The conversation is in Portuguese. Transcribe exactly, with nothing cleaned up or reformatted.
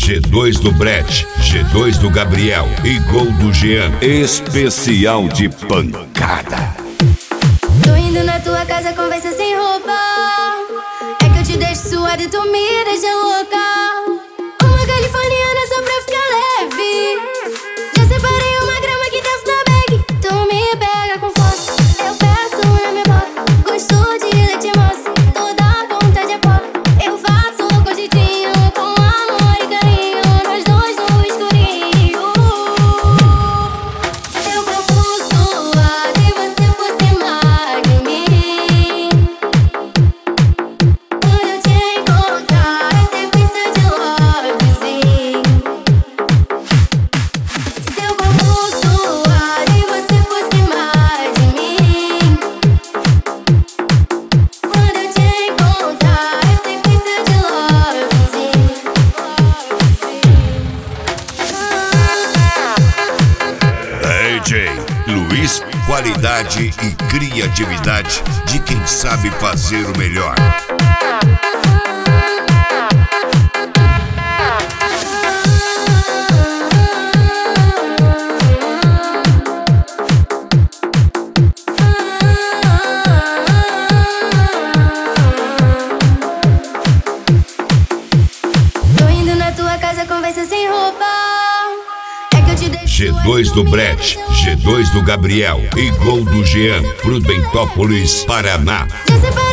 G dois do Brett, G dois do Gabriel e gol do Jean. Especial de pancada. Tô indo na tua casa, conversa sem roupa. É que eu te deixo suada e tu me deixa louca. Uma californiana só pra ficar leve. Já separei uma grama que desce na bag. Tu me pega com força, eu peço na minha boca. Gosto de leite moça, toda vontade é pop. Eu faço com jeitinho, com amor e carinho, nós dois no escurinho. Seu corpo suado e você por cima de mim. Quando eu te encontrar, é sequência de lovezinho. Seu corpo suado e você por cima de mim. Quando eu te encontrar, é sequência de lovezinho. D J Luiz, qualidade e criatividade de quem sabe fazer o melhor. Tô indo na tua casa, conversa sem roupa. É que eu te deixo G dois do Brett, G dois do Gabriel e gol do Jean, Prudentópolis, Paraná. Já separei